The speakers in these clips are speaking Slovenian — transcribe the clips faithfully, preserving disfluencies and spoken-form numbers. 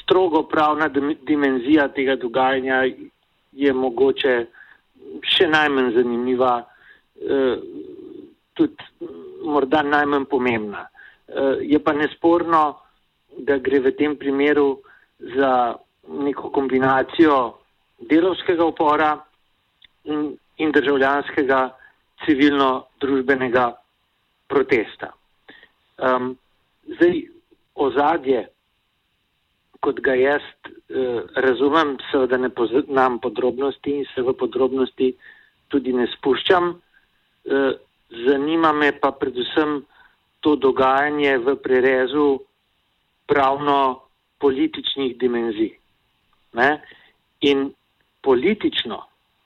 strogo pravna dimenzija tega dogajanja je mogoče še najmanj zanimiva, tudi morda najmanj pomembna. Je pa nesporno, da gre v tem primeru za neko kombinacijo delavskega upora in, in državljanskega civilno-družbenega protesta. Um, zdaj, ozadje, kot ga jaz eh, razumem, seveda ne poznam podrobnosti in se v podrobnosti tudi ne spuščam. Eh, zanima me pa predvsem to dogajanje v prerezu pravno-političnih dimenzij. Ne? In politično,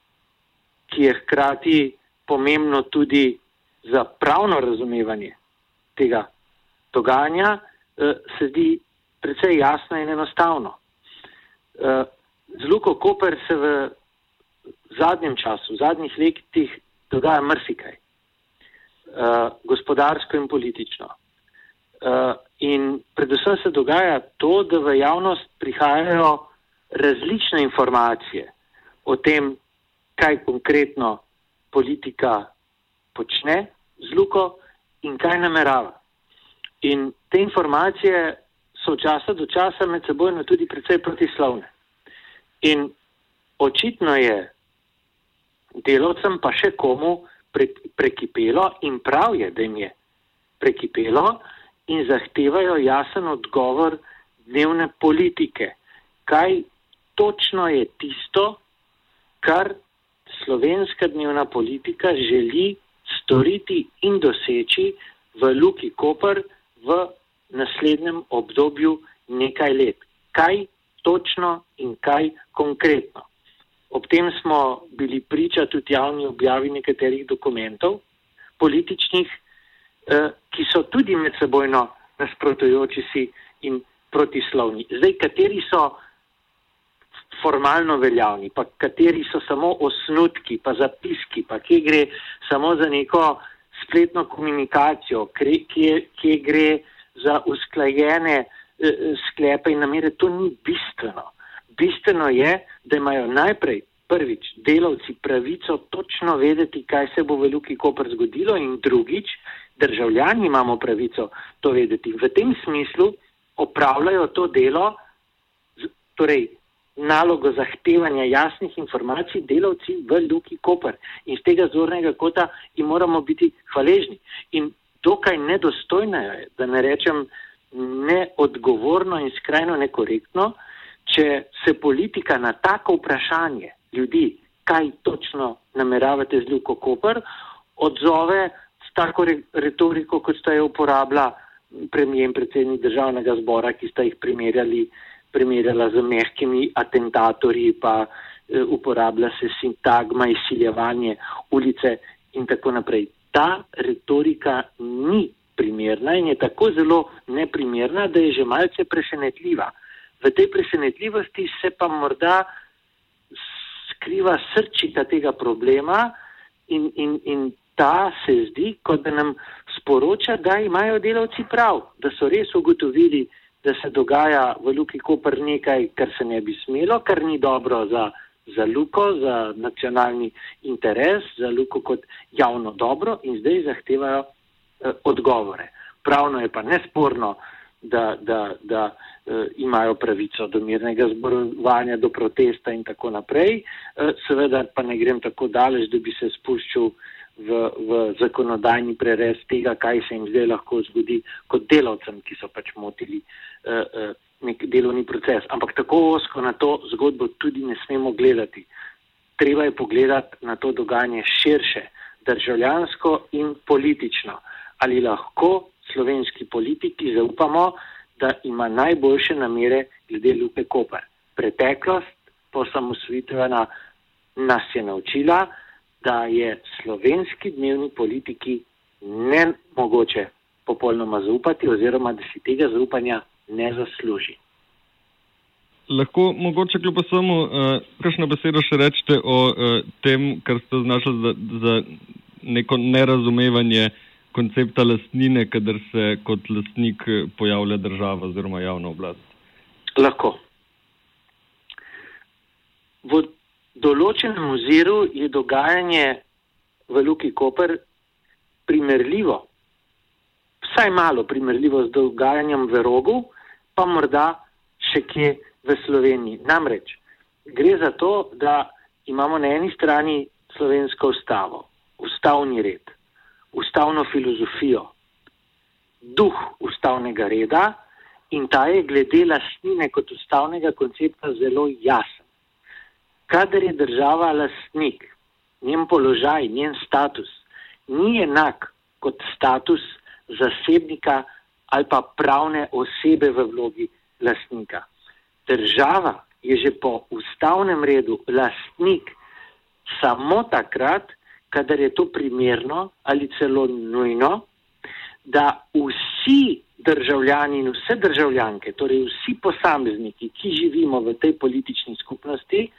ki je hkrati pomembno tudi za pravno razumevanje tega dogajanja, eh, se zdi precej jasno in enostavno. Uh, z Luko Koper se v zadnjem času, v zadnjih letih dogaja marsikaj. Uh, gospodarsko in politično. Uh, in predvsem se dogaja to, da v javnost prihajajo različne informacije o tem, kaj konkretno politika počne z Luko in kaj namerava. In te informacije so od časa do časa med sebojno tudi precej protislovne. In očitno je delavcem pa še komu pre, prekipelo in prav je, da jim je prekipelo in zahtevajo jasen odgovor dnevne politike. Kaj točno je tisto, kar slovenska dnevna politika želi storiti in doseči v Luki Koper v naslednjem obdobju nekaj let. Kaj točno in kaj konkretno. Ob tem smo bili priča tudi javni objavi nekaterih dokumentov političnih, eh, ki so tudi medsebojno nasprotujoči si in protislovni. Zdaj, kateri so formalno veljavni, pa kateri so samo osnutki, pa zapiski, pa kje gre samo za neko spletno komunikacijo, kje, kje gre za usklajene eh, sklepe in namere, to ni bistveno. Bistveno je, da imajo najprej prvič delavci pravico točno vedeti, kaj se bo v Luki Koper zgodilo in drugič, državljani imamo pravico to vedeti. V tem smislu opravljajo to delo, torej nalogo zahtevanja jasnih informacij delavci v Luki Koper. In z tega zornega kota jim moramo biti hvaležni. In dokaj nedostojno je, da ne rečem neodgovorno in skrajno nekorektno, če se politika na tako vprašanje ljudi, kaj točno nameravate z Luko Koper, odzove s tako retoriko, kot sta jo uporabila premijer in predsednik državnega zbora, ki sta jih primerjali, primerjala z mehkimi atentatorji, pa e, uporablja se sintagma, izsiljevanje, ulice in tako naprej. Ta retorika ni primerna in je tako zelo neprimerna, da je že malce presenetljiva. V tej presenetljivosti se pa morda skriva srčika tega problema in, in, in ta se zdi, kot da nam sporoča, da imajo delavci prav, da so res ugotovili, da se dogaja v Luki Koper nekaj, kar se ne bi smelo, kar ni dobro za za Luko, za nacionalni interes, za Luko kot javno dobro in zdaj zahtevajo eh, odgovore. Pravno je pa nesporno, da, da, da eh, imajo pravico do mirnega zborovanja, do protesta in tako naprej. Eh, seveda pa ne grem tako daleč, da bi se spuščal v, v zakonodajni prerez tega, kaj se jim zdaj lahko zgodi kot delavcem, ki so pač motili eh, eh, nek delovni proces. Ampak tako ozko na to zgodbo tudi ne smemo gledati. Treba je pogledati na to dogajanje širše, državljansko in politično. Ali lahko slovenski politiki zaupamo, da ima najboljše namere glede Luke Koper. Preteklost posamosvojitvena nas je naučila, da je slovenski dnevni politiki nemogoče popolnoma zaupati oziroma da si tega zaupanja ne zasluži. Lahko mogoče kljub vsemu uh, kakšno besedo še rečete o uh, tem, kar ste označili za, za neko nerazumevanje koncepta lastnine, kadar se kot lastnik pojavlja država oziroma javna oblast? Lahko. v določenem oziru je dogajanje v Luki Koper primerljivo, vsaj malo primerljivo z dogajanjem v Rogu, pa morda še kje v Sloveniji. Namreč gre za to, da imamo na eni strani slovensko ustavo, ustavni red, ustavno filozofijo, duh ustavnega reda in ta je glede lastnine kot ustavnega koncepta zelo jasen. Kadar je država lastnik, njen položaj, njen status ni enak kot status zasebnika ali pa pravne osebe v vlogi lastnika. Država je že po ustavnem redu lastnik samo takrat, kadar je to primerno ali celo nujno, da vsi državljani in vse državljanke, torej vsi posamezniki, ki živimo v tej politični skupnosti,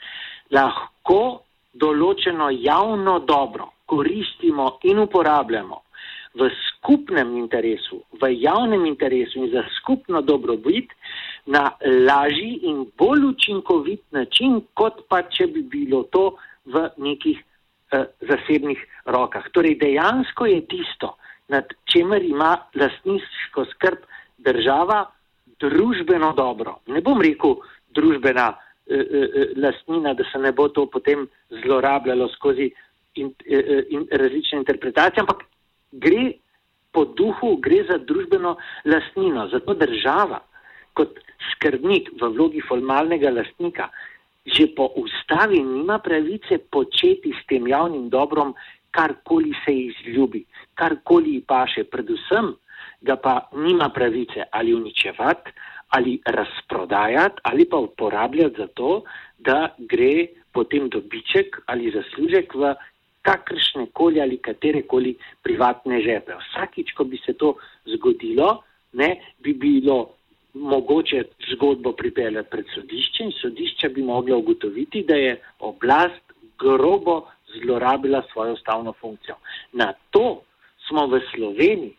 lahko določeno javno dobro koristimo in uporabljamo v skupnem interesu, v javnem interesu in za skupno dobrobit na lažji in bolj učinkovit način, kot pa če bi bilo to v nekih eh, zasebnih rokah. Torej dejansko je tisto, nad čemer ima lastniško skrb država, družbeno dobro. Ne bom rekel družbena eh, eh, lastnina, da se ne bo to potem zlorabljalo skozi in, eh, in različne interpretacije, ampak gre po duhu, gre za družbeno lastnino. Zato država kot skrbnik v vlogi formalnega lastnika že po ustavi nima pravice početi s tem javnim dobrom karkoli se izljubi, karkoli ji paše. Predvsem ga pa nima pravice ali uničevati, ali razprodajati, ali pa uporabljati za to, da gre potem dobiček ali zaslužek v kakršne koli ali katerekoli privatne žepe. Vsakič, ko bi se to zgodilo, ne, bi bilo mogoče zgodbo pripeljati pred sodišče in sodišče bi moglo ugotoviti, da je oblast grobo zlorabila svojo ustavno funkcijo. Na to smo v Sloveniji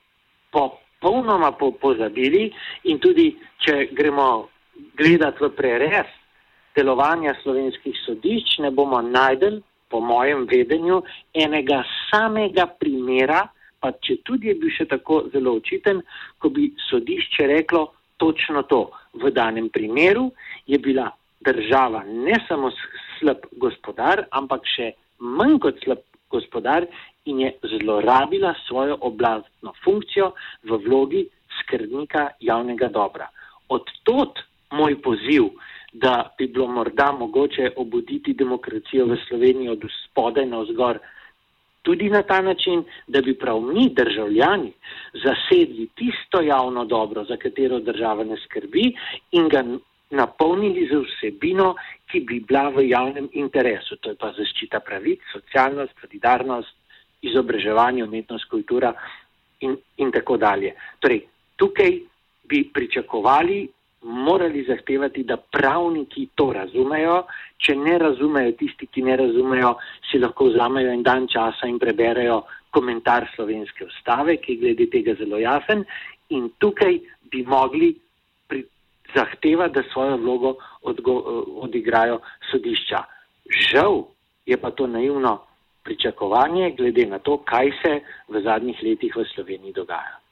popolnoma pozabili in tudi, če gremo gledati v prerez delovanja slovenskih sodišč, ne bomo najdel, po mojem vedenju, enega samega primera, pa če tudi je bil še tako zelo očiten, ko bi sodišče reklo točno to. V danem primeru je bila država ne samo slab gospodar, ampak še manj kot slab gospodar in je zlorabila svojo oblastno funkcijo v vlogi skrbnika javnega dobra. Od tod moj poziv, da bi bilo morda mogoče obuditi demokracijo v Sloveniji od spodaj navzgor, tudi na ta način, da bi prav mi, državljani, zasedli tisto javno dobro, za katero država ne skrbi in ga napolnili z vsebino, ki bi bila v javnem interesu. To je pa zaščita pravic, socialnost, solidarnost, izobraževanje, umetnost, kultura in, in tako dalje. Torej, tukaj bi pričakovali, morali zahtevati, da pravniki to razumejo. Če ne razumejo, tisti, ki ne razumejo, si lahko vzamejo en dan časa in preberejo komentar slovenske ustave, ki je glede tega zelo jasen, in tukaj bi mogli pri, zahtevati, da svojo vlogo odgo, odigrajo sodišča. Žal je pa to naivno pričakovanje glede na to, kaj se v zadnjih letih v Sloveniji dogaja.